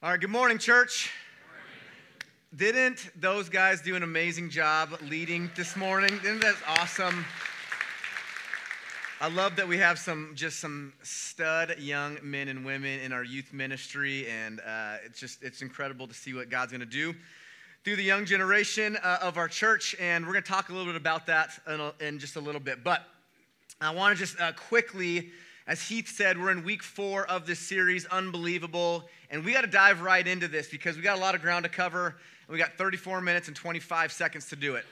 All right, good morning, church. Didn't those guys do an amazing job leading this morning? Isn't that awesome? I love that we have some stud young men and women in our youth ministry, and it's incredible to see what God's going to do through the young generation of our church, and we're going to talk a little bit about that in just a little bit. But I want to just quickly, as Heath said, we're in week 4 of this series, Unbelievable, and we got to dive right into this because we got a lot of ground to cover, and we got 34 minutes and 25 seconds to do it,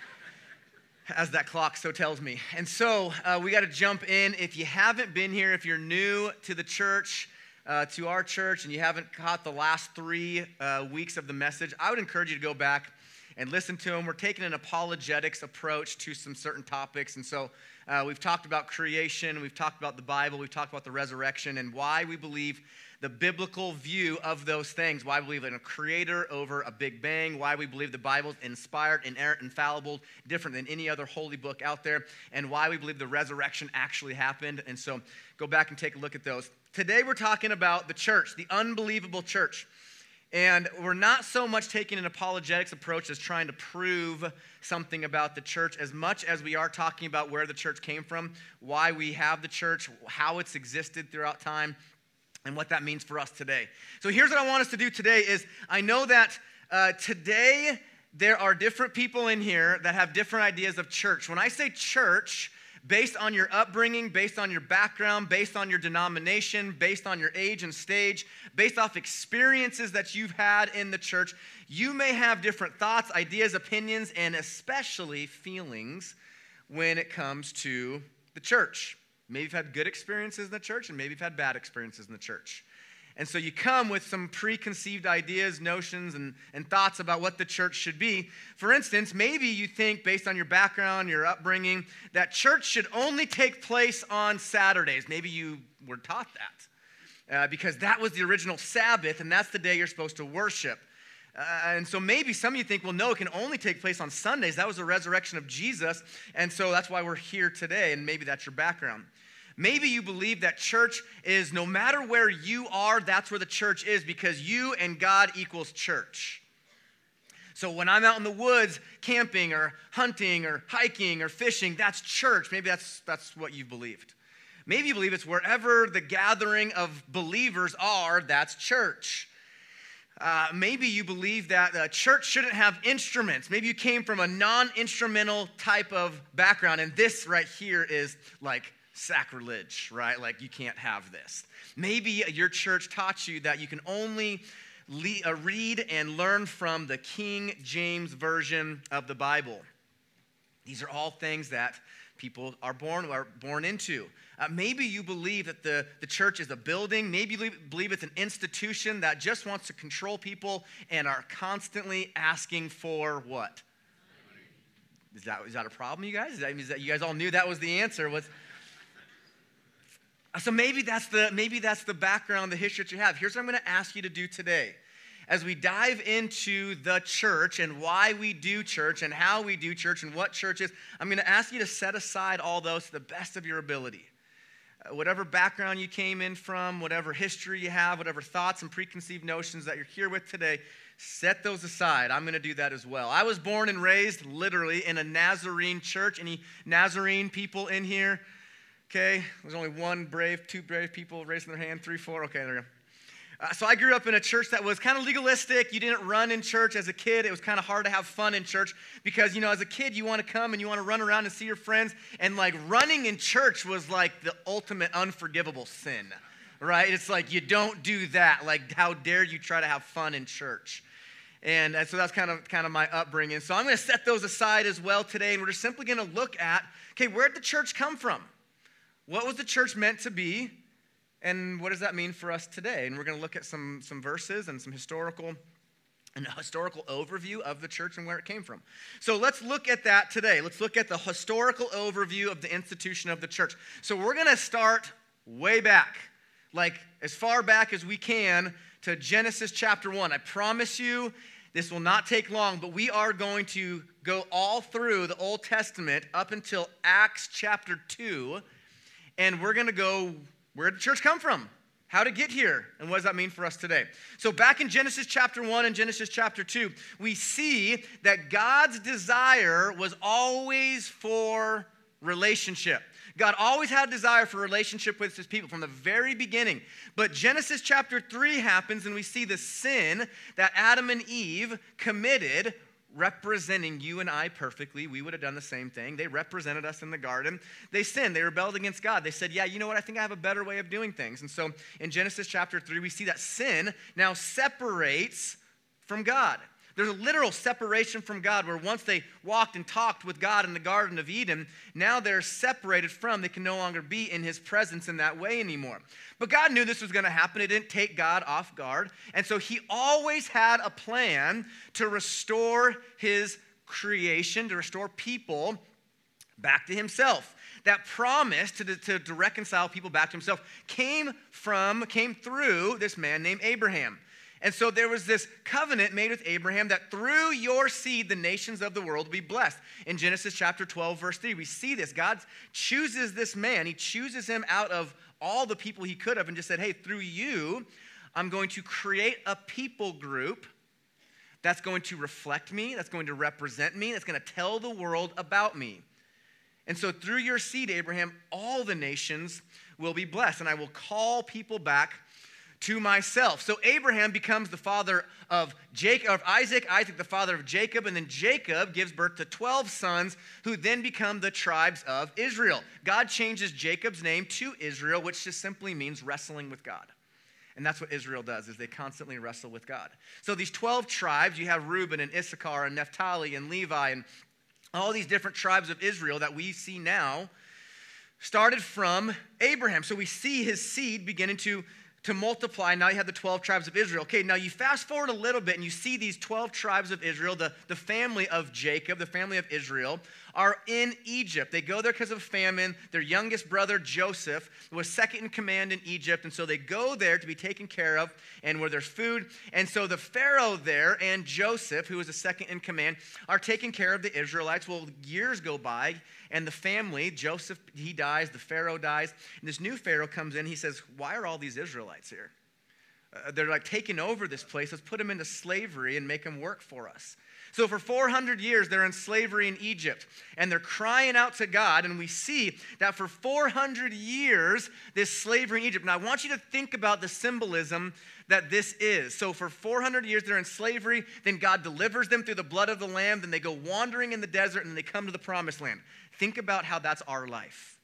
as that clock so tells me. And so we got to jump in. If you haven't been here, if you're new to the church, to our church, and you haven't caught the last 3 weeks of the message, I would encourage you to go back and listen to them. We're taking an apologetics approach to some certain topics, and so we've talked about creation, we've talked about the Bible, we've talked about the resurrection, and why we believe the biblical view of those things, why we believe in a creator over a big bang, why we believe the Bible's inspired, inerrant, infallible, different than any other holy book out there, and why we believe the resurrection actually happened. And so go back and take a look at those. Today we're talking about the church, the unbelievable church. And we're not so much taking an apologetics approach as trying to prove something about the church as much as we are talking about where the church came from, why we have the church, how it's existed throughout time, and what that means for us today. So here's what I want us to do today is, I know that today there are different people in here that have different ideas of church. When I say church, based on your upbringing, based on your background, based on your denomination, based on your age and stage, based off experiences that you've had in the church, you may have different thoughts, ideas, opinions, and especially feelings when it comes to the church. Maybe you've had good experiences in the church, and maybe you've had bad experiences in the church. And so you come with some preconceived ideas, notions, and thoughts about what the church should be. For instance, maybe you think, based on your background, your upbringing, that church should only take place on Saturdays. Maybe you were taught that because that was the original Sabbath, and that's the day you're supposed to worship. And so maybe some of you think, well, no, it can only take place on Sundays. That was the resurrection of Jesus, and so that's why we're here today, and maybe that's your background. Maybe you believe that church is, no matter where you are, that's where the church is, because you and God equals church. So when I'm out in the woods camping or hunting or hiking or fishing, that's church. Maybe that's what you believed. Maybe you believe it's wherever the gathering of believers are, that's church. Maybe you believe that church shouldn't have instruments. Maybe you came from a non-instrumental type of background, and this right here is like sacrilege, right? Like, you can't have this. Maybe your church taught you that you can only read and learn from the King James Version of the Bible. These are all things that people are born into. Maybe you believe that the church is a building. Maybe you believe it's an institution that just wants to control people and are constantly asking for what? Is that a problem, you guys? Is that you guys all knew that was the answer? So maybe that's the background, the history that you have. Here's what I'm going to ask you to do today. As we dive into the church and why we do church and how we do church and what church is, I'm going to ask you to set aside all those to the best of your ability. Whatever background you came in from, whatever history you have, whatever thoughts and preconceived notions that you're here with today, set those aside. I'm going to do that as well. I was born and raised literally in a Nazarene church. Any Nazarene people in here? Okay, there's only two brave people raising their hand, 3, 4. Okay, there we go. So I grew up in a church that was kind of legalistic. You didn't run in church as a kid. It was kind of hard to have fun in church because, as a kid, you want to come and you want to run around and see your friends. And like running in church was like the ultimate unforgivable sin, right? It's like, you don't do that. Like, how dare you try to have fun in church? And so that's kind of my upbringing. So I'm going to set those aside as well today. And we're just simply going to look at, okay, where did the church come from? What was the church meant to be, and what does that mean for us today? And we're going to look at some verses and some historical overview of the church and where it came from. So let's look at that today. Let's look at the historical overview of the institution of the church. So we're going to start way back, like as far back as we can, to Genesis chapter 1. I promise you this will not take long, but we are going to go all through the Old Testament up until Acts chapter 2. And we're going to go, where did the church come from? how to get here, and what does that mean for us today? So back in Genesis chapter 1 and Genesis chapter 2, we see that God's desire was always for relationship. God always had a desire for relationship with his people from the very beginning. But Genesis chapter 3 happens, and we see the sin that Adam and Eve committed, representing you and I perfectly. We would have done the same thing. They represented us in the garden. They sinned. They rebelled against God. They said, yeah, you know what? I think I have a better way of doing things. And so in Genesis chapter 3, we see that sin now separates from God. There's a literal separation from God where once they walked and talked with God in the Garden of Eden, now they're separated from, they can no longer be in his presence in that way anymore. But God knew this was going to happen. It didn't take God off guard. And so he always had a plan to restore his creation, to restore people back to himself. That promise to reconcile people back to himself came through this man named Abraham. And so there was this covenant made with Abraham that through your seed, the nations of the world will be blessed. In Genesis chapter 12, verse 3, we see this. God chooses this man. He chooses him out of all the people he could have and just said, hey, through you, I'm going to create a people group that's going to reflect me, that's going to represent me, that's going to tell the world about me. And so through your seed, Abraham, all the nations will be blessed, and I will call people back to myself. So Abraham becomes the father of Isaac, Isaac the father of Jacob, and then Jacob gives birth to 12 sons who then become the tribes of Israel. God changes Jacob's name to Israel, which just simply means wrestling with God. And that's what Israel does, is they constantly wrestle with God. So these 12 tribes, you have Reuben and Issachar and Naphtali and Levi and all these different tribes of Israel that we see now started from Abraham. So we see his seed beginning to multiply. Now you have the 12 tribes of Israel. Okay, now you fast forward a little bit and you see these 12 tribes of Israel, the family of Jacob, the family of Israel, are in Egypt. They go there because of famine. Their youngest brother, Joseph, was second in command in Egypt, and so they go there to be taken care of and where there's food. And so the Pharaoh there and Joseph, who was the second in command, are taking care of the Israelites. Well, years go by, and the family, Joseph, he dies, the Pharaoh dies, and this new Pharaoh comes in. He says, why are all these Israelites here? They're like taking over this place. Let's put them into slavery and make them work for us. So for 400 years, they're in slavery in Egypt, and they're crying out to God, and we see that for 400 years, this slavery in Egypt. Now, I want you to think about the symbolism that this is. So for 400 years, they're in slavery, then God delivers them through the blood of the Lamb, then they go wandering in the desert, and then they come to the promised land. Think about how that's our life.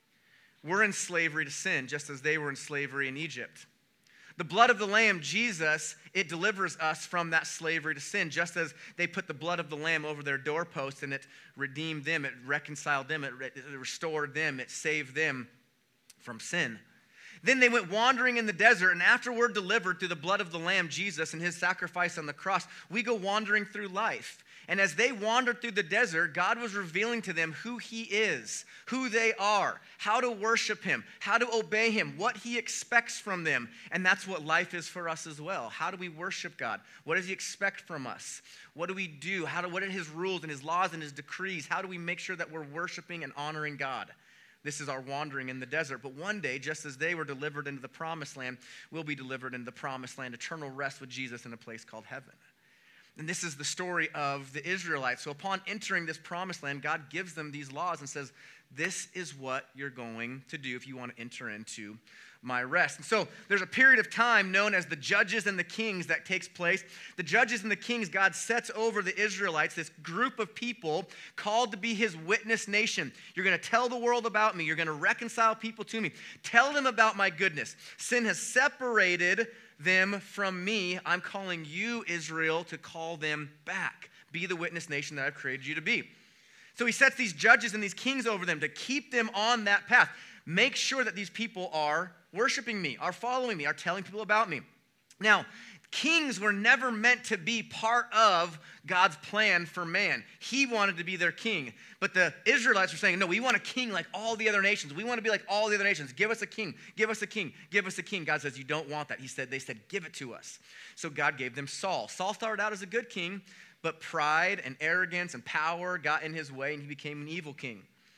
We're in slavery to sin, just as they were in slavery in Egypt. The blood of the Lamb, Jesus, it delivers us from that slavery to sin, just as they put the blood of the Lamb over their doorpost and it redeemed them, it reconciled them, it restored them, it saved them from sin. Then they went wandering in the desert, and after we're delivered through the blood of the Lamb, Jesus, and his sacrifice on the cross, we go wandering through life. And as they wandered through the desert, God was revealing to them who he is, who they are, how to worship him, how to obey him, what he expects from them. And that's what life is for us as well. How do we worship God? What does he expect from us? What do we do? What are his rules and his laws and his decrees? How do we make sure that we're worshiping and honoring God? This is our wandering in the desert. But one day, just as they were delivered into the promised land, we'll be delivered into the promised land, eternal rest with Jesus in a place called heaven. And this is the story of the Israelites. So upon entering this promised land, God gives them these laws and says, this is what you're going to do if you want to enter into my rest. And so there's a period of time known as the judges and the kings that takes place. The judges and the kings, God sets over the Israelites, this group of people called to be his witness nation. You're going to tell the world about me. You're going to reconcile people to me. Tell them about my goodness. Sin has separated them from me. I'm calling you, Israel, to call them back. Be the witness nation that I've created you to be. So he sets these judges and these kings over them to keep them on that path. Make sure that these people are worshiping me, are following me, are telling people about me. Now, kings were never meant to be part of God's plan for man. He wanted to be their king. But the Israelites were saying, no, we want a king like all the other nations. We want to be like all the other nations. Give us a king. Give us a king. Give us a king. God says, you don't want that. They said, give it to us. So God gave them Saul. Saul started out as a good king, but pride and arrogance and power got in his way, and he became an evil king.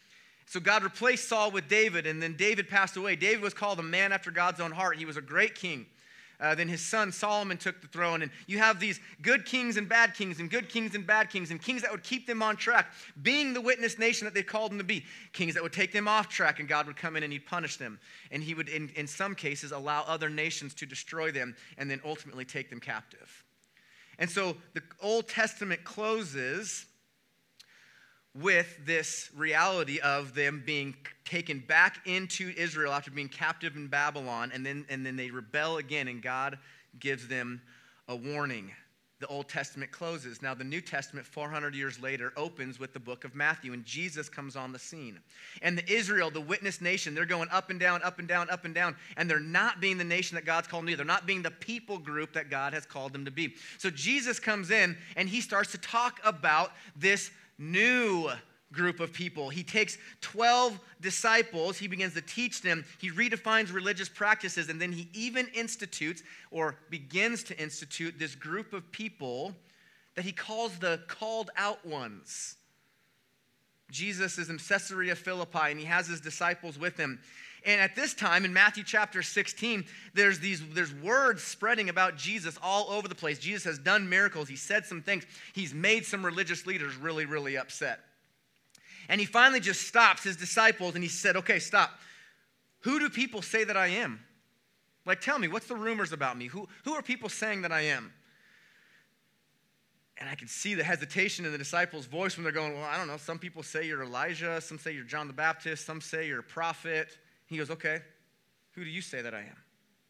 So God replaced Saul with David, and then David passed away. David was called a man after God's own heart. He was a great king. Then his son Solomon took the throne, and you have these good kings and bad kings, and good kings and bad kings, and kings that would keep them on track, being the witness nation that they called them to be. Kings that would take them off track, and God would come in and he'd punish them. And he would, in some cases, allow other nations to destroy them, and then ultimately take them captive. And so the Old Testament closes with this reality of them being taken back into Israel after being captive in Babylon, and then they rebel again, and God gives them a warning. The Old Testament closes. Now the New Testament, 400 years later, opens with the book of Matthew, and Jesus comes on the scene. And the Israel, the witness nation, they're going up and down, up and down, up and down, and they're not being the nation that God's called them to be. They're not being the people group that God has called them to be. So Jesus comes in, and he starts to talk about this new group of people. He takes 12 disciples, he begins to teach them, he redefines religious practices, and then he even institutes or begins to institute this group of people that he calls the called out ones. Jesus is in Caesarea Philippi, and he has his disciples with him. And at this time, in Matthew chapter 16, there's words spreading about Jesus all over the place. Jesus has done miracles. He said some things. He's made some religious leaders really, really upset. And he finally just stops his disciples, and he said, okay, stop. Who do people say that I am? Like, tell me, what's the rumors about me? Who are people saying that I am? And I could see the hesitation in the disciples' voice when they're going, well, I don't know. Some people say you're Elijah. Some say you're John the Baptist. Some say you're a prophet. He goes, okay, who do you say that I am?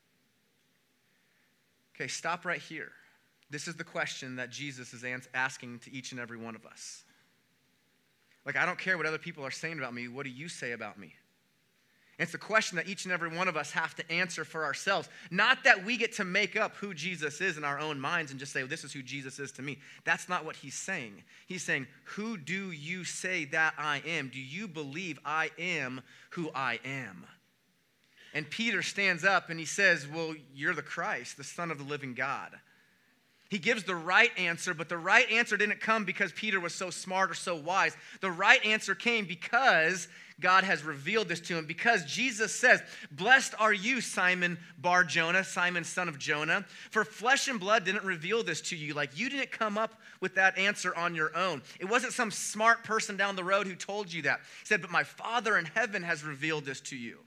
Okay, stop right here. This is the question that Jesus is asking to each and every one of us. Like, I don't care what other people are saying about me. What do you say about me? And it's the question that each and every one of us have to answer for ourselves. Not that we get to make up who Jesus is in our own minds and just say, well, this is who Jesus is to me. That's not what he's saying. He's saying, who do you say that I am? Do you believe I am who I am? And Peter stands up and he says, well, you're the Christ, the Son of the living God. He gives the right answer, but the right answer didn't come because Peter was so smart or so wise. The right answer came because God has revealed this to him, because Jesus says, blessed are you, Simon Bar-Jonah, Simon son of Jonah, for flesh and blood didn't reveal this to you. Like, you didn't come up with that answer on your own. It wasn't some smart person down the road who told you that. He said, but my Father in heaven has revealed this to you.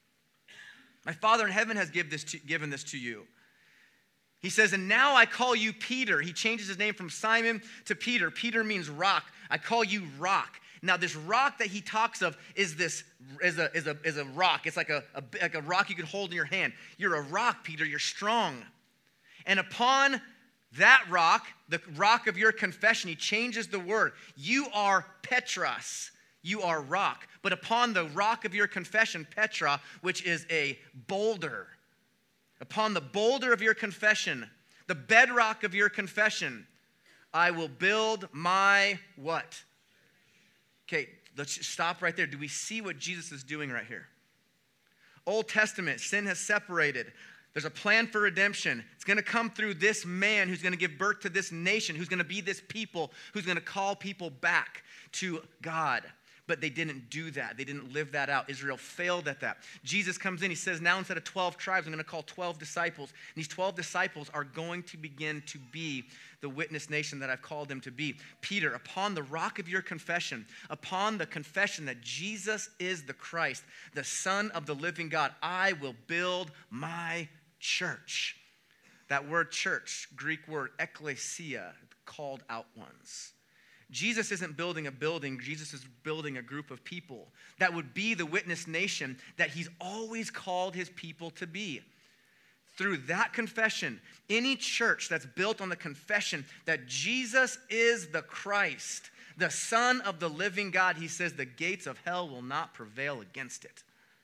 My Father in heaven has given this to you. He says, and now I call you Peter. He changes his name from Simon to Peter. Peter means rock. I call you rock. Now, this rock that he talks of is a rock. It's like a rock you could hold in your hand. You're a rock, Peter. You're strong. And upon that rock, the rock of your confession, he changes the word. You are Petros. You are rock. But upon the rock of your confession, Petra, which is a boulder, upon the boulder of your confession, the bedrock of your confession, I will build my what? Okay, let's stop right there. Do we see what Jesus is doing right here? Old Testament, sin has separated. There's a plan for redemption. It's going to come through this man who's going to give birth to this nation, who's going to be this people, who's going to call people back to God. But they didn't do that. They didn't live that out. Israel failed at that. Jesus comes in. He says, now instead of 12 tribes, I'm going to call 12 disciples. And these 12 disciples are going to begin to be the witness nation that I've called them to be. Peter, upon the rock of your confession, upon the confession that Jesus is the Christ, the Son of the living God, I will build my church. That word church, Greek word ekklesia, called out ones. Jesus isn't building a building. Jesus is building a group of people that would be the witness nation that he's always called his people to be. Through that confession, any church that's built on the confession that Jesus is the Christ, the Son of the living God, he says the gates of hell will not prevail against it.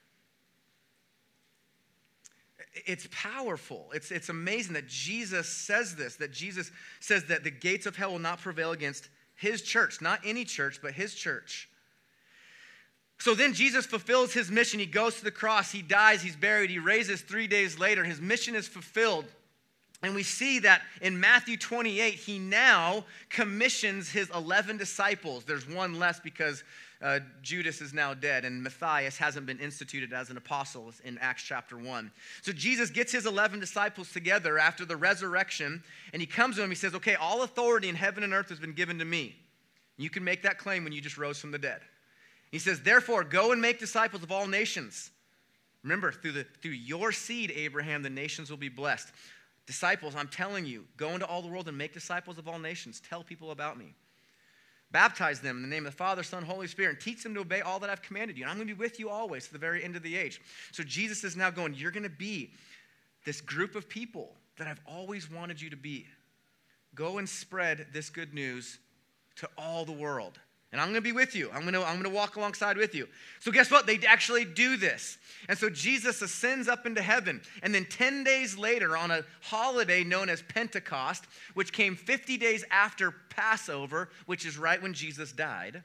It's powerful. It's amazing that Jesus says this, that Jesus says that the gates of hell will not prevail against his church, not any church, but his church. So then Jesus fulfills his mission. He goes to the cross. He dies. He's buried. He raises 3 days later. His mission is fulfilled. And we see that in Matthew 28, he now commissions his 11 disciples. There's one less because Judas is now dead, and Matthias hasn't been instituted as an apostle in Acts chapter 1. So Jesus gets his 11 disciples together after the resurrection, and he comes to them, he says, okay, all authority in heaven and earth has been given to me. You can make that claim when you just rose from the dead. He says, therefore, go and make disciples of all nations. Remember, through your seed, Abraham, the nations will be blessed. Disciples, I'm telling you, go into all the world and make disciples of all nations. Tell people about me. Baptize them in the name of the Father, Son, Holy Spirit, and teach them to obey all that I've commanded you. And I'm going to be with you always to the very end of the age. So Jesus is now going, you're going to be this group of people that I've always wanted you to be. Go and spread this good news to all the world. And I'm going to be with you. I'm going to walk alongside with you. So guess what? They actually do this. And so Jesus ascends up into heaven. And then 10 days later, on a holiday known as Pentecost, which came 50 days after Passover, which is right when Jesus died,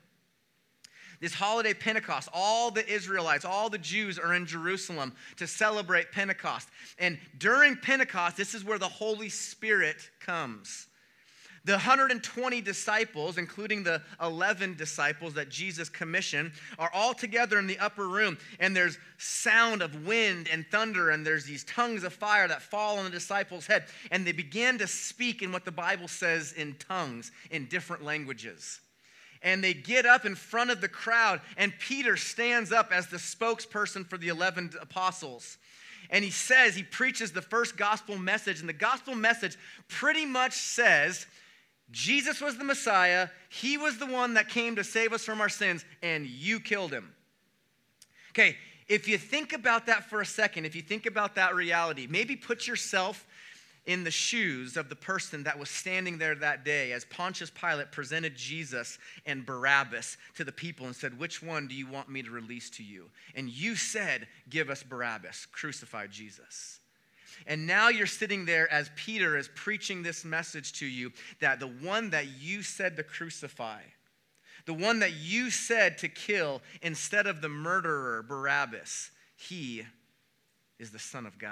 this holiday Pentecost, all the Israelites, all the Jews are in Jerusalem to celebrate Pentecost. And during Pentecost, this is where the Holy Spirit comes. The 120 disciples, including the 11 disciples that Jesus commissioned, are all together in the upper room, and there's sound of wind and thunder, and there's these tongues of fire that fall on the disciples' head, and they begin to speak in what the Bible says in tongues, in different languages. And they get up in front of the crowd, and Peter stands up as the spokesperson for the 11 apostles. And he preaches the first gospel message, and the gospel message pretty much says, Jesus was the Messiah, he was the one that came to save us from our sins, and you killed him. Okay, if you think about that for a second, if you think about that reality, maybe put yourself in the shoes of the person that was standing there that day as Pontius Pilate presented Jesus and Barabbas to the people and said, which one do you want me to release to you? And you said, give us Barabbas, crucify Jesus. And now you're sitting there as Peter is preaching this message to you that the one that you said to crucify, the one that you said to kill instead of the murderer, Barabbas, he is the Son of God.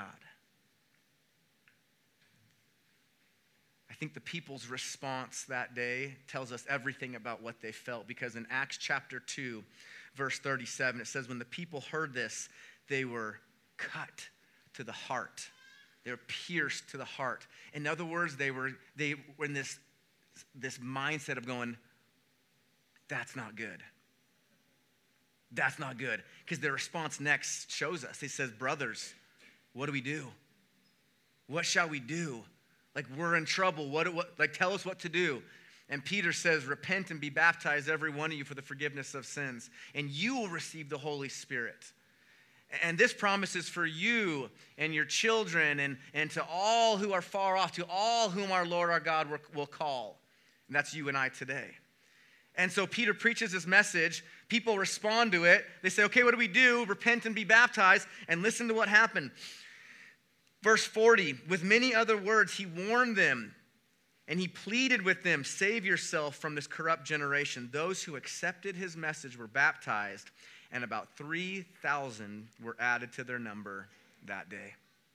I think the people's response that day tells us everything about what they felt, because in Acts chapter 2, verse 37, it says, when the people heard this, they were cut to the heart. They were pierced to the heart. In other words, they were in this mindset of going, that's not good. That's not good. Because their response next shows us. He says, brothers, what do we do? What shall we do? Like, we're in trouble. Tell us what to do. And Peter says, repent and be baptized, every one of you, for the forgiveness of sins, and you will receive the Holy Spirit. And this promise is for you and your children and to all who are far off, to all whom our Lord our God will call. And that's you and I today. And so Peter preaches this message. People respond to it. They say, okay, what do we do? Repent and be baptized. And listen to what happened. Verse 40, with many other words, he warned them and he pleaded with them, save yourself from this corrupt generation. Those who accepted his message were baptized, and about 3,000 were added to their number that day.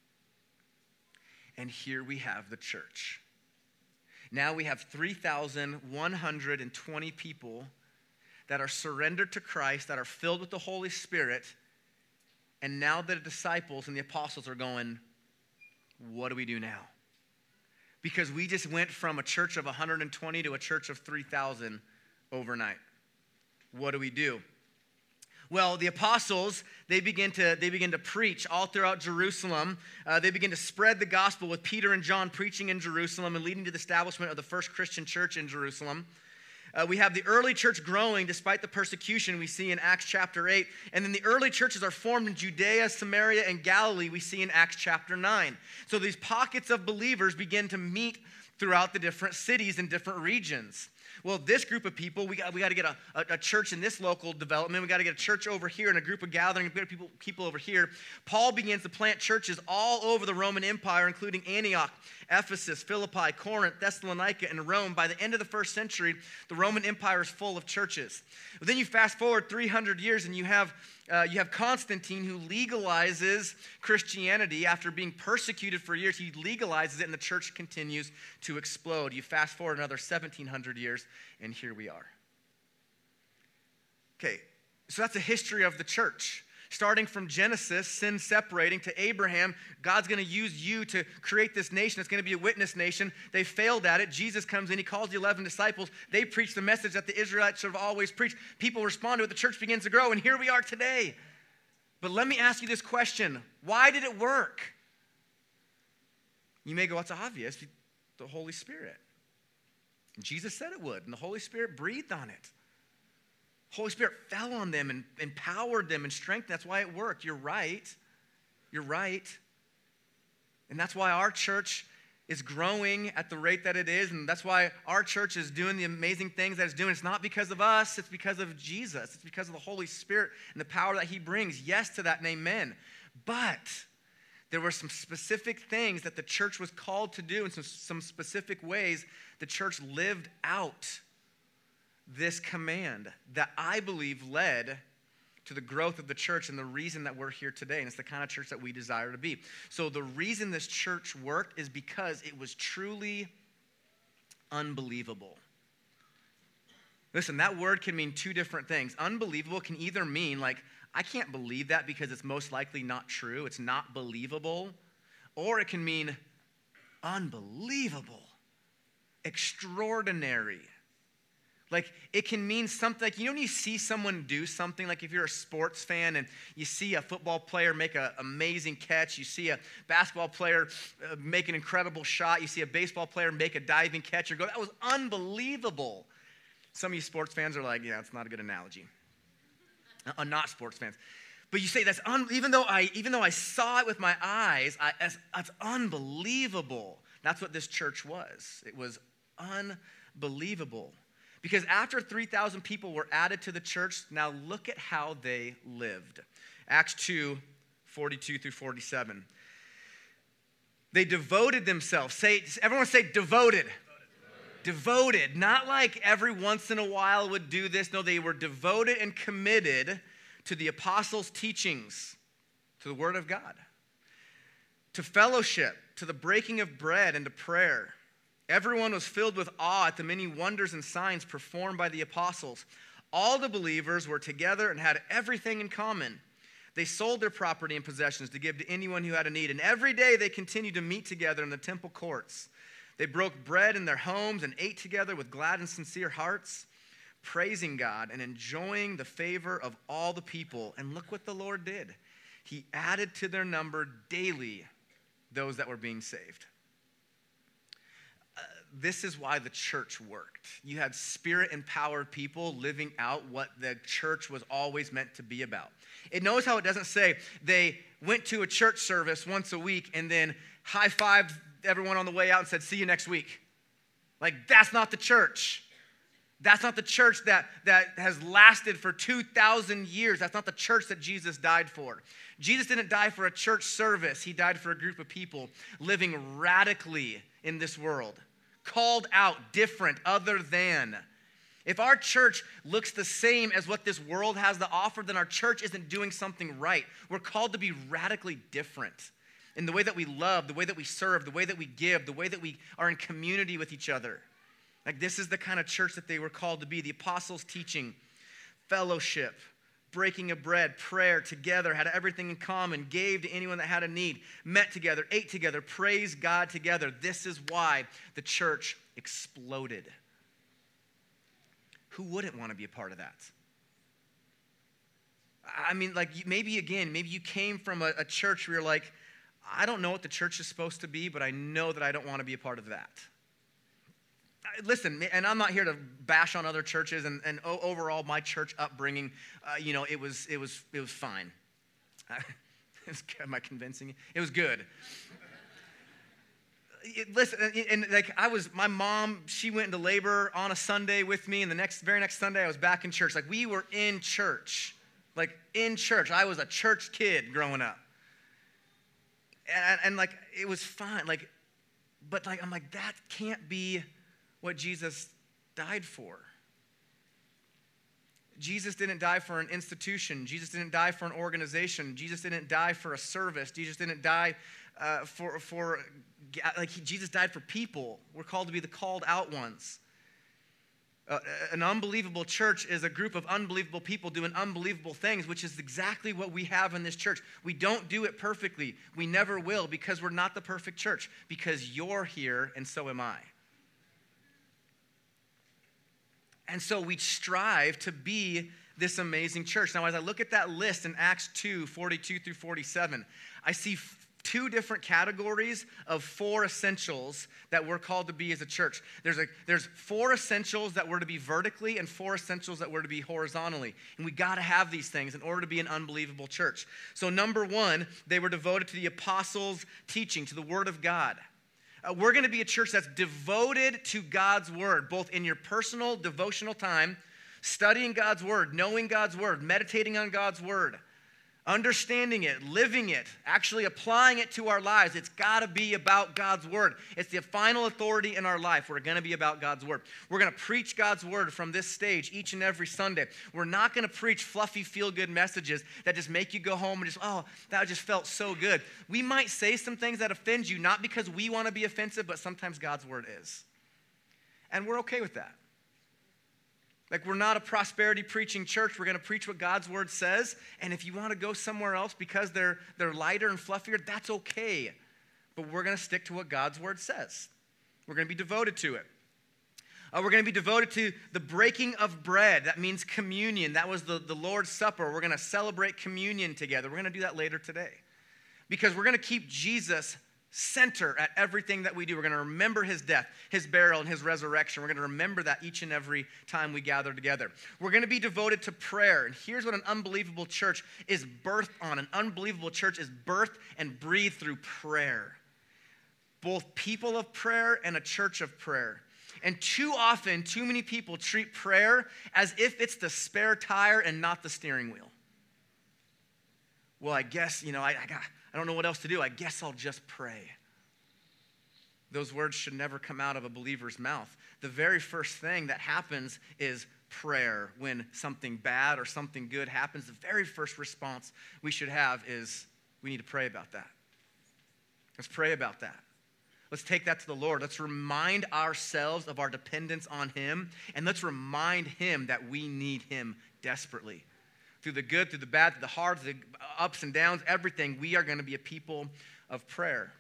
And here we have the church. Now we have 3,120 people that are surrendered to Christ, that are filled with the Holy Spirit. And now the disciples and the apostles are going, what do we do now? Because we just went from a church of 120 to a church of 3,000 overnight. What do we do? Well, the apostles, they begin to preach all throughout Jerusalem. They begin to spread the gospel with Peter and John preaching in Jerusalem and leading to the establishment of the first Christian church in Jerusalem. We have the early church growing despite the persecution we see in Acts chapter 8. And then the early churches are formed in Judea, Samaria, and Galilee we see in Acts chapter 9. So these pockets of believers begin to meet throughout the different cities and different regions. Well, this group of people, we got to get a church in this local development. We got to get a church over here and a group of gathering of people over here. Paul begins to plant churches all over the Roman Empire, including Antioch, Ephesus, Philippi, Corinth, Thessalonica, and Rome. By the end of the first century, the Roman Empire is full of churches. But then you fast forward 300 years and you have Constantine, who legalizes Christianity after being persecuted for years. He legalizes it and the church continues to explode. You fast forward another 1,700 years and here we are. Okay, so that's a history of the church. Starting from Genesis, sin separating, to Abraham, God's going to use you to create this nation. It's going to be a witness nation. They failed at it. Jesus comes in. He calls the 11 disciples. They preach the message that the Israelites should have always preached. People respond to it. The church begins to grow, and here we are today. But let me ask you this question. Why did it work? You may go, it's obvious. The Holy Spirit. Jesus said it would, and the Holy Spirit breathed on it. Holy Spirit fell on them and empowered them and strengthened. That's why it worked. You're right. You're right. And that's why our church is growing at the rate that it is. And that's why our church is doing the amazing things that it's doing. It's not because of us. It's because of Jesus. It's because of the Holy Spirit and the power that he brings. Yes to that and amen. But there were some specific things that the church was called to do, and some specific ways the church lived out this command that I believe led to the growth of the church and the reason that we're here today. And it's the kind of church that we desire to be. So the reason this church worked is because it was truly unbelievable. Listen, that word can mean two different things. Unbelievable can either mean like, I can't believe that because it's most likely not true. It's not believable. Or it can mean unbelievable, extraordinary. Like, it can mean something, like, you know when you see someone do something, like if you're a sports fan and you see a football player make an amazing catch, you see a basketball player make an incredible shot, you see a baseball player make a diving catch, or go, that was unbelievable. Some of you sports fans are like, yeah, it's not a good analogy. Not sports fans. But you say, even though I saw it with my eyes, that's unbelievable. That's what this church was. It was unbelievable. Because after 3,000 people were added to the church, now look at how they lived. Acts 2, 42 through 47. They devoted themselves. Everyone say devoted. Devoted. Not like every once in a while would do this. No, they were devoted and committed to the apostles' teachings, to the word of God, to fellowship, to the breaking of bread, and to prayer. Everyone was filled with awe at the many wonders and signs performed by the apostles. All the believers were together and had everything in common. They sold their property and possessions to give to anyone who had a need. And every day they continued to meet together in the temple courts. They broke bread in their homes and ate together with glad and sincere hearts, praising God and enjoying the favor of all the people. And look what the Lord did. He added to their number daily those that were being saved. This is why the church worked. You had spirit-empowered people living out what the church was always meant to be about. It knows how it doesn't say they went to a church service once a week and then high-fived everyone on the way out and said, see you next week. Like, that's not the church. That's not the church that has lasted for 2,000 years. That's not the church that Jesus died for. Jesus didn't die for a church service. He died for a group of people living radically in this world. Called out, different, other than. If our church looks the same as what this world has to offer, then our church isn't doing something right. We're called to be radically different in the way that we love, the way that we serve, the way that we give, the way that we are in community with each other. Like, this is the kind of church that they were called to be. The apostles' teaching, fellowship, breaking of bread, prayer, together, had everything in common, gave to anyone that had a need, met together, ate together, praised God together. This is why the church exploded. Who wouldn't want to be a part of that? I mean, like, maybe you came from a church where you're like, I don't know what the church is supposed to be, but I know that I don't want to be a part of that. Listen, and I'm not here to bash on other churches, and overall, my church upbringing, it was fine. Am I convincing you? It was good. Listen, and like my mom, she went into labor on a Sunday with me, and the very next Sunday, I was back in church. Like, we were in church. Like, in church. I was a church kid growing up. And like, it was fine. Like, but like, I'm like, that can't be what Jesus died for. Jesus didn't die for an institution. Jesus didn't die for an organization. Jesus didn't die for a service. Jesus didn't die Jesus died for people. We're called to be the called out ones. An unbelievable church is a group of unbelievable people doing unbelievable things, which is exactly what we have in this church. We don't do it perfectly. We never will, because we're not the perfect church, because you're here and so am I. And so we strive to be this amazing church. Now, as I look at that list in Acts 2, 42 through 47, I see two different categories of 4 essentials that we're called to be as a church. There's 4 essentials that we're to be vertically and 4 essentials that we're to be horizontally. And we got to have these things in order to be an unbelievable church. So number 1, they were devoted to the apostles' teaching, to the word of God. We're going to be a church that's devoted to God's word, both in your personal devotional time, studying God's word, knowing God's word, meditating on God's word, understanding it, living it, actually applying it to our lives. It's got to be about God's word. It's the final authority in our life. We're going to be about God's word. We're going to preach God's word from this stage each and every Sunday. We're not going to preach fluffy, feel-good messages that just make you go home and just, oh, that just felt so good. We might say some things that offend you, not because we want to be offensive, but sometimes God's word is. And we're okay with that. Like, we're not a prosperity preaching church. We're going to preach what God's word says. And if you want to go somewhere else because they're lighter and fluffier, that's okay. But we're going to stick to what God's word says. We're going to be devoted to it. We're going to be devoted to the breaking of bread. That means communion. That was the Lord's Supper. We're going to celebrate communion together. We're going to do that later today. Because we're going to keep Jesus center at everything that we do. We're going to remember his death, his burial, and his resurrection. We're going to remember that each and every time we gather together. We're going to be devoted to prayer. And here's what an unbelievable church is birthed on. An unbelievable church is birthed and breathed through prayer. Both people of prayer and a church of prayer. And too often, too many people treat prayer as if it's the spare tire and not the steering wheel. Well, I guess, I don't know what else to do. I guess I'll just pray. Those words should never come out of a believer's mouth. The very first thing that happens is prayer. When something bad or something good happens, the very first response we should have is, we need to pray about that. Let's pray about that. Let's take that to the Lord. Let's remind ourselves of our dependence on him, and let's remind him that we need him desperately. Through the good, through the bad, through the hard, through the ups and downs, everything, we are going to be a people of prayer.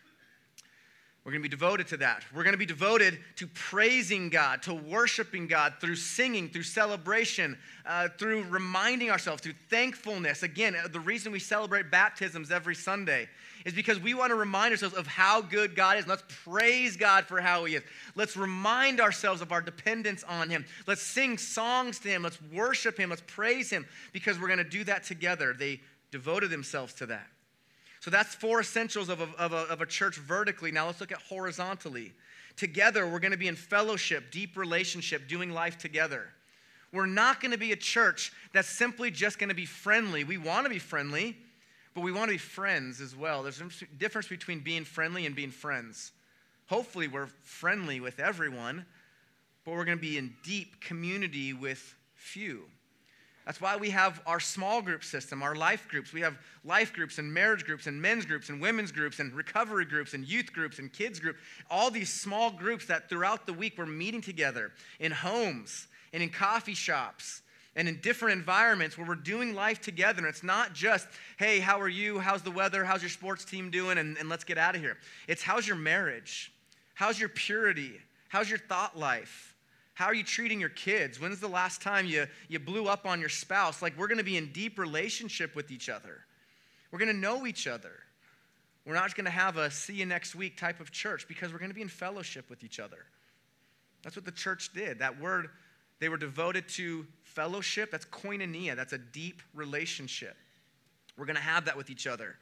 We're going to be devoted to that. We're going to be devoted to praising God, to worshiping God through singing, through celebration, through reminding ourselves, through thankfulness. Again, the reason we celebrate baptisms every Sunday is because we want to remind ourselves of how good God is. Let's praise God for how he is. Let's remind ourselves of our dependence on him. Let's sing songs to him. Let's worship him. Let's praise him, because we're going to do that together. They devoted themselves to that. So that's 4 essentials of a church vertically. Now let's look at horizontally. Together, we're going to be in fellowship, deep relationship, doing life together. We're not going to be a church that's simply just going to be friendly. We want to be friendly, but we want to be friends as well. There's a difference between being friendly and being friends. Hopefully, we're friendly with everyone, but we're going to be in deep community with few. That's why we have our small group system, our life groups. We have life groups and marriage groups and men's groups and women's groups and recovery groups and youth groups and kids groups. All these small groups that throughout the week we're meeting together in homes and in coffee shops and in different environments where we're doing life together. And it's not just, hey, how are you? How's the weather? How's your sports team doing? And let's get out of here. It's, how's your marriage? How's your purity? How's your thought life? How are you treating your kids? When's the last time you blew up on your spouse? Like, we're going to be in deep relationship with each other. We're going to know each other. We're not just going to have a see you next week type of church, because we're going to be in fellowship with each other. That's what the church did. That word, they were devoted to fellowship. That's koinonia. That's a deep relationship. We're going to have that with each other.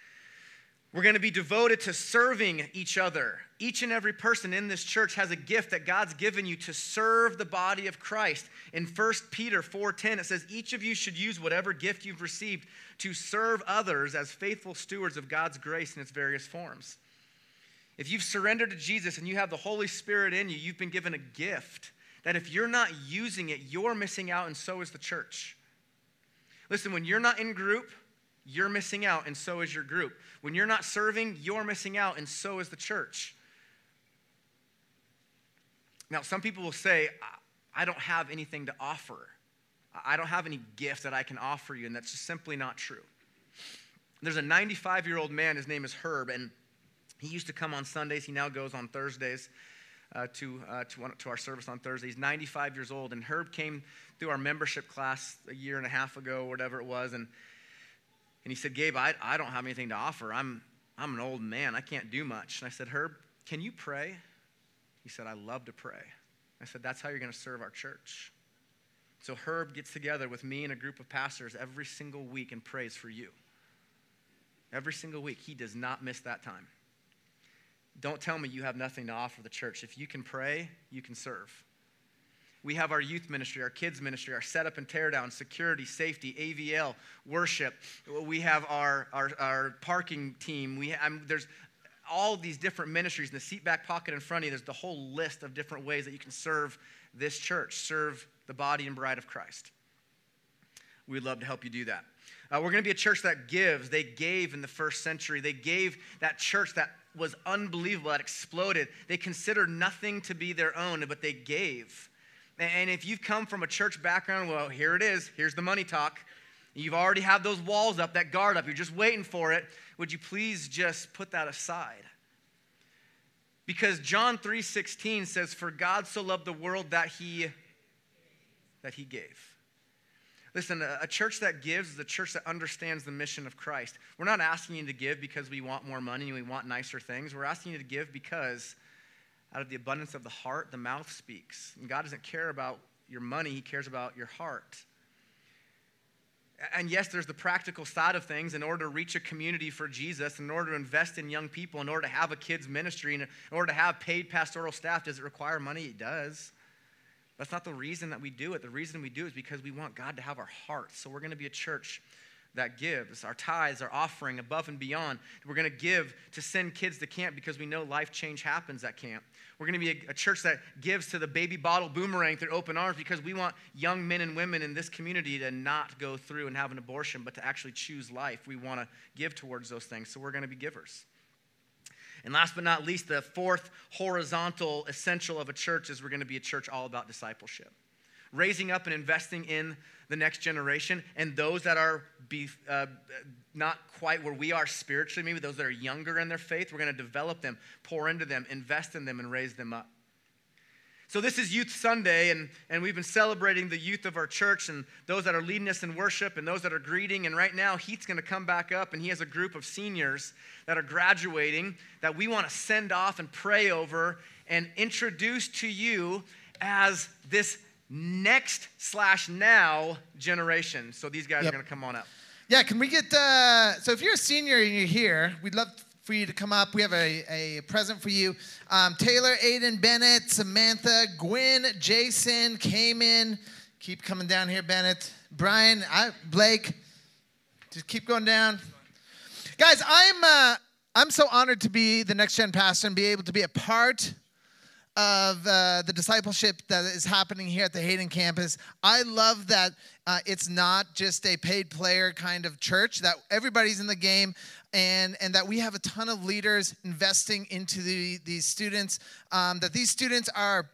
We're going to be devoted to serving each other. Each and every person in this church has a gift that God's given you to serve the body of Christ. In 1 Peter 4:10, it says, each of you should use whatever gift you've received to serve others as faithful stewards of God's grace in its various forms. If you've surrendered to Jesus and you have the Holy Spirit in you, you've been given a gift that if you're not using it, you're missing out, and so is the church. Listen, when you're not in group, you're missing out, and so is your group. When you're not serving, you're missing out, and so is the church. Now, some people will say, I don't have anything to offer. I don't have any gift that I can offer you, and that's just simply not true. There's a 95-year-old man, his name is Herb, and he used to come on Sundays. He now goes on Thursdays to our service on Thursday. He's 95 years old, and Herb came through our membership class a year and a half ago, whatever it was, and he said, Gabe, I don't have anything to offer. I'm an old man. I can't do much. And I said, Herb, can you pray? He said, I love to pray. I said, that's how you're going to serve our church. So Herb gets together with me and a group of pastors every single week and prays for you. Every single week. He does not miss that time. Don't tell me you have nothing to offer the church. If you can pray, you can serve. We have our youth ministry, our kids ministry, our setup and tear down, security, safety, AVL, worship. We have our parking team. There's all these different ministries in the seat back pocket in front of you. There's the whole list of different ways that you can serve this church, serve the body and bride of Christ. We'd love to help you do that. We're going to be a church that gives. They gave in the first century. They gave that church that was unbelievable, that exploded. They considered nothing to be their own, but they gave. And if you've come from a church background, well, here it is. Here's the money talk. You've already have those walls up, that guard up. You're just waiting for it. Would you please just put that aside? Because John 3:16 says, for God so loved the world that he gave. Listen, a church that gives is a church that understands the mission of Christ. We're not asking you to give because we want more money and we want nicer things. We're asking you to give because out of the abundance of the heart, the mouth speaks. And God doesn't care about your money. He cares about your heart. And yes, there's the practical side of things. In order to reach a community for Jesus, in order to invest in young people, in order to have a kids ministry, in order to have paid pastoral staff, does it require money? It does. That's not the reason that we do it. The reason we do it is because we want God to have our hearts. So we're going to be a church that gives. Our tithes, our offering, above and beyond. We're going to give to send kids to camp because we know life change happens at camp. We're going to be a church that gives to the baby bottle boomerang through open arms because we want young men and women in this community to not go through and have an abortion, but to actually choose life. We want to give towards those things, so we're going to be givers. And last but not least, the fourth horizontal essential of a church is we're going to be a church all about discipleship. Raising up and investing in the next generation and those that are not quite where we are spiritually, maybe those that are younger in their faith, we're going to develop them, pour into them, invest in them, and raise them up. So this is Youth Sunday, and we've been celebrating the youth of our church and those that are leading us in worship and those that are greeting. And right now, Heath's going to come back up, and he has a group of seniors that are graduating that we want to send off and pray over and introduce to you as this next/now generation. So these guys are going to come on up. Yeah, can we get, so if you're a senior and you're here, we'd love for you to come up. We have a present for you. Taylor, Aiden, Bennett, Samantha, Gwen, Jason, Cayman. Keep coming down here, Bennett. Brian, Blake. Just keep going down. Guys, I'm so honored to be the next gen pastor and be able to be a part of the discipleship that is happening here at the Hayden campus. I love that it's not just a paid player kind of church, that everybody's in the game, and that we have a ton of leaders investing into these students, that these students are,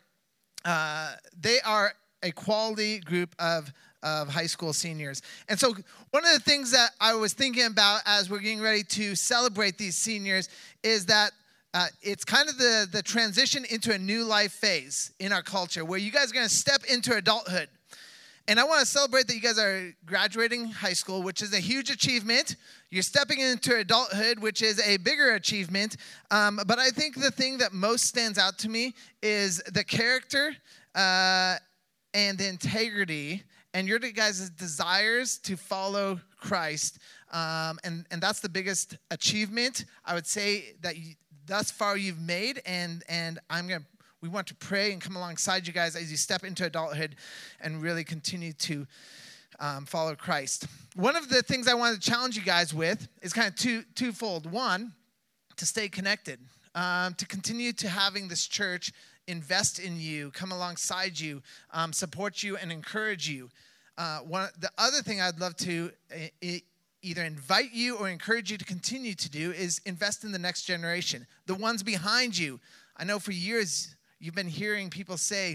they are a quality group of high school seniors. And so one of the things that I was thinking about as we're getting ready to celebrate these seniors is that it's kind of the transition into a new life phase in our culture where you guys are going to step into adulthood. And I want to celebrate that you guys are graduating high school, which is a huge achievement. You're stepping into adulthood, which is a bigger achievement. But I think the thing that most stands out to me is the character and the integrity and your guys' desires to follow Christ. And that's the biggest achievement, I would say, that thus far you've made. And we want to pray and come alongside you guys as you step into adulthood and really continue to follow Christ. One of the things I wanted to challenge you guys with is kind of twofold. One, to stay connected, to continue to having this church invest in you, come alongside you, support you, and encourage you. The other thing I'd love to either invite you or encourage you to continue to do is invest in the next generation, the ones behind you. I know for years you've been hearing people say,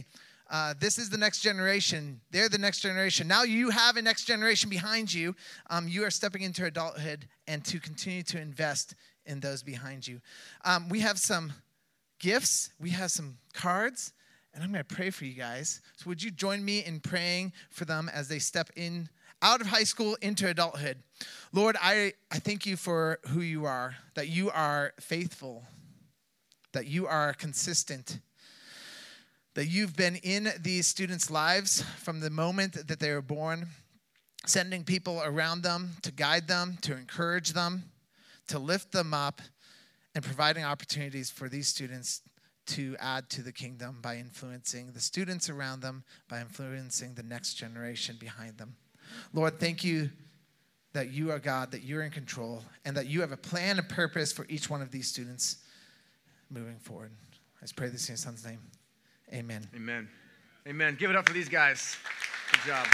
This is the next generation. They're the next generation. Now you have a next generation behind you. You are stepping into adulthood and to continue to invest in those behind you. We have some gifts. We have some cards. And I'm going to pray for you guys. So would you join me in praying for them as they step in out of high school into adulthood? Lord, I thank you for who you are, that you are faithful, that you are consistent, that you've been in these students' lives from the moment that they were born, sending people around them to guide them, to encourage them, to lift them up, and providing opportunities for these students to add to the kingdom by influencing the students around them, by influencing the next generation behind them. Lord, thank you that you are God, that you're in control, and that you have a plan and purpose for each one of these students moving forward. I just pray this in your son's name. Amen. Amen. Amen. Give it up for these guys. Good job.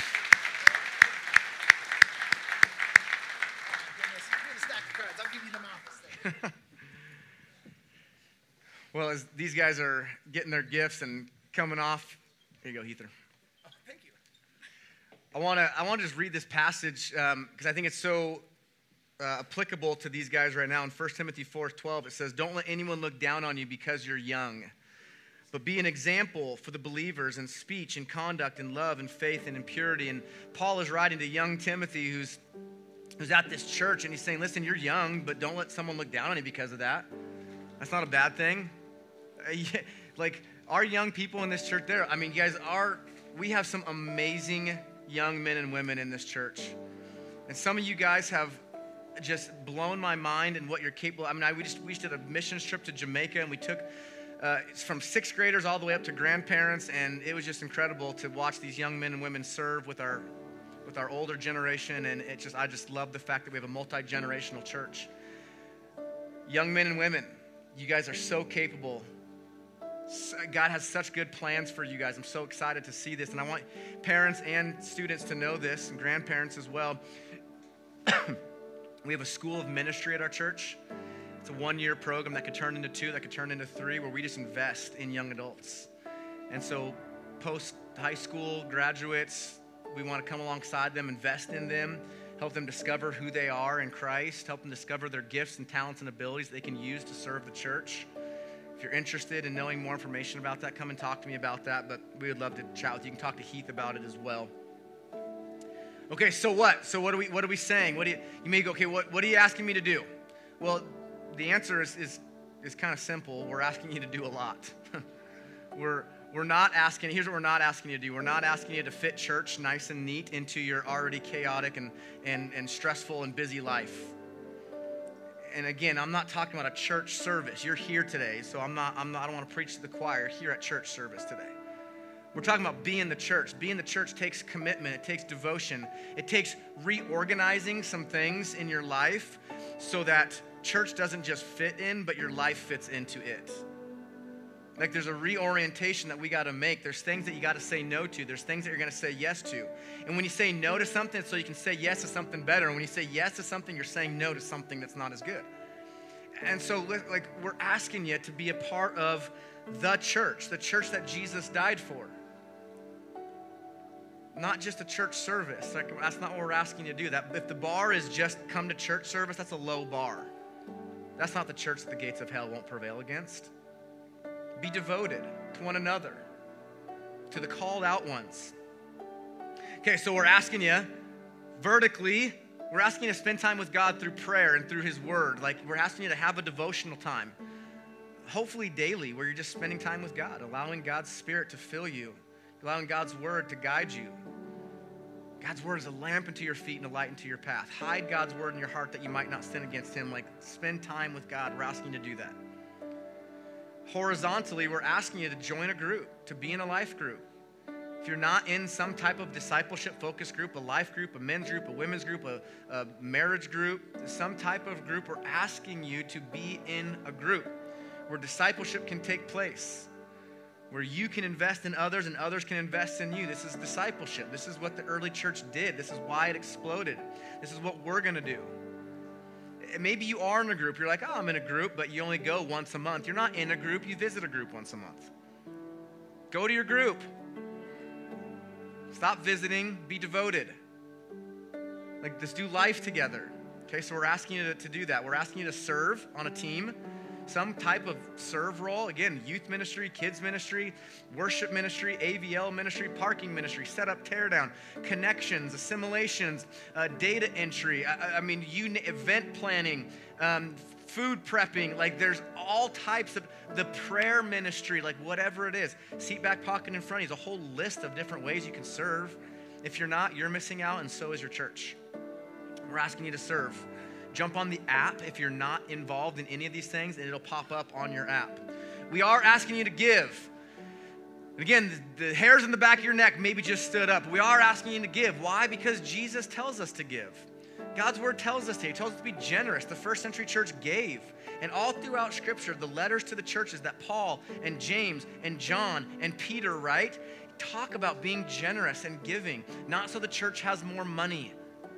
I'll give you them off. Well, as these guys are getting their gifts and coming off, here you go, Heather. Oh, thank you. I want to just read this passage because I think it's so applicable to these guys right now. In 1 Timothy 4:12, it says, "Don't let anyone look down on you because you're young, but be an example for the believers in speech and conduct and love and faith and in purity." And Paul is writing to young Timothy who's at this church, and he's saying, listen, you're young, but don't let someone look down on you because of that. That's not a bad thing. Like, our young people in this church there, I mean, you guys we have some amazing young men and women in this church. And some of you guys have just blown my mind and what you're capable of. I mean, we just did a missions trip to Jamaica, and we took from 6th graders all the way up to grandparents, and it was just incredible to watch these young men and women serve with our older generation. And I just love the fact that we have a multi-generational church. Young men and women, you guys are so capable. God has such good plans for you guys. I'm so excited to see this. And I want parents and students to know this, and grandparents as well. We have a school of ministry at our church. It's a 1-year program that could turn into 2, that could turn into 3, where we just invest in young adults. And so post-high school graduates, we want to come alongside them, invest in them, help them discover who they are in Christ, help them discover their gifts and talents and abilities they can use to serve the church. If you're interested in knowing more information about that, come and talk to me about that, but we would love to chat with you. You can talk to Heath about it as well. Okay, so what? So what are we saying? You may go, okay, what are you asking me to do? Well, the answer is kind of simple. We're asking you to do a lot. We're not asking, here's what we're not asking you to do. We're not asking you to fit church nice and neat into your already chaotic and stressful and busy life. And again, I'm not talking about a church service. You're here today, so I don't want to preach to the choir here at church service today. We're talking about being the church. Being the church takes commitment. It takes devotion. It takes reorganizing some things in your life so that church doesn't just fit in, but your life fits into it. Like, there's a reorientation that we got to make. There's things that you got to say no to. There's things that you're going to say yes to. And when you say no to something, it's so you can say yes to something better. And when you say yes to something, you're saying no to something that's not as good. And so, like, we're asking you to be a part of the church that Jesus died for. Not just a church service. Like, that's not what we're asking you to do. That if the bar is just come to church service, that's a low bar. That's not the church that the gates of hell won't prevail against. Be devoted to one another, to the called out ones. Okay, so we're asking you vertically, we're asking you to spend time with God through prayer and through His Word. Like, we're asking you to have a devotional time, hopefully daily, where you're just spending time with God, allowing God's Spirit to fill you, allowing God's Word to guide you. God's Word is a lamp unto your feet and a light unto your path. Hide God's Word in your heart that you might not sin against Him. Like, spend time with God. We're asking you to do that. Horizontally, we're asking you to join a group, to be in a life group. If you're not in some type of discipleship focus group, a life group, a men's group, a women's group, a marriage group, some type of group, we're asking you to be in a group where discipleship can take place, where you can invest in others and others can invest in you. This is discipleship. This is what the early church did. This is why it exploded. This is what we're going to do. Maybe you are in a group. You're like, oh, I'm in a group, but you only go once a month. You're not in a group. You visit a group once a month. Go to your group. Stop visiting. Be devoted. Like, just do life together. Okay, so we're asking you to do that. We're asking you to serve on a team, some type of serve role. Again, youth ministry, kids ministry, worship ministry, AVL ministry, parking ministry, setup, tear down, connections, assimilations, data entry. Event planning, food prepping. Like, there's all types of the prayer ministry, like whatever it is. Seat back pocket in front of you is a whole list of different ways you can serve. If you're not, you're missing out, and so is your church. We're asking you to serve. Jump on the app if you're not involved in any of these things, and it'll pop up on your app. We are asking you to give. And again, the hairs in the back of your neck maybe just stood up. We are asking you to give. Why? Because Jesus tells us to give. God's word tells us to. He tells us to be generous. The first century church gave. And all throughout Scripture, the letters to the churches that Paul and James and John and Peter write talk about being generous and giving, not so the church has more money.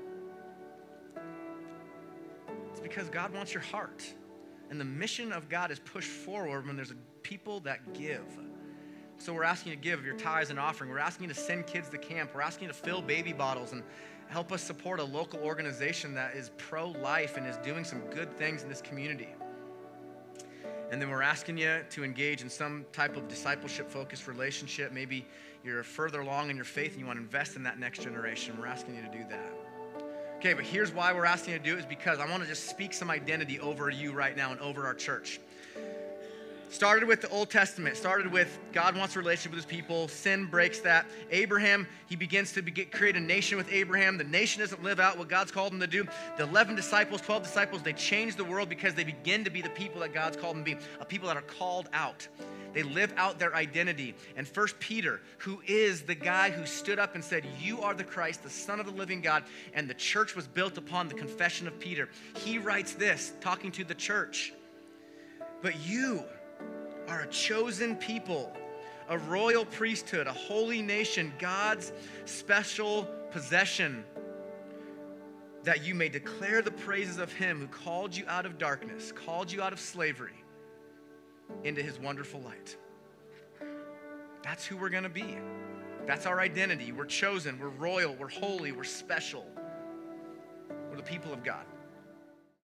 It's because God wants your heart. And the mission of God is pushed forward when there's people that give. So we're asking you to give your tithes and offering. We're asking you to send kids to camp. We're asking you to fill baby bottles and help us support a local organization that is pro-life and is doing some good things in this community. And then we're asking you to engage in some type of discipleship-focused relationship. Maybe you're further along in your faith and you want to invest in that next generation. We're asking you to do that. Okay, but here's why we're asking you to do it, is because I want to just speak some identity over you right now and over our church. Started with the Old Testament. Started with God wants a relationship with his people. Sin breaks that. Abraham, he begins to create a nation with Abraham. The nation doesn't live out what God's called them to do. The 11 disciples, 12 disciples, they change the world because they begin to be the people that God's called them to be, a people that are called out. They live out their identity. And 1 Peter, who is the guy who stood up and said, "You are the Christ, the Son of the living God," and the church was built upon the confession of Peter. He writes this, talking to the church. "But you are a chosen people, a royal priesthood, a holy nation, God's special possession, that you may declare the praises of him who called you out of darkness, called you out of slavery, into his wonderful light." That's who we're going to be. That's our identity. We're chosen. We're royal. We're holy. We're special. We're the people of God.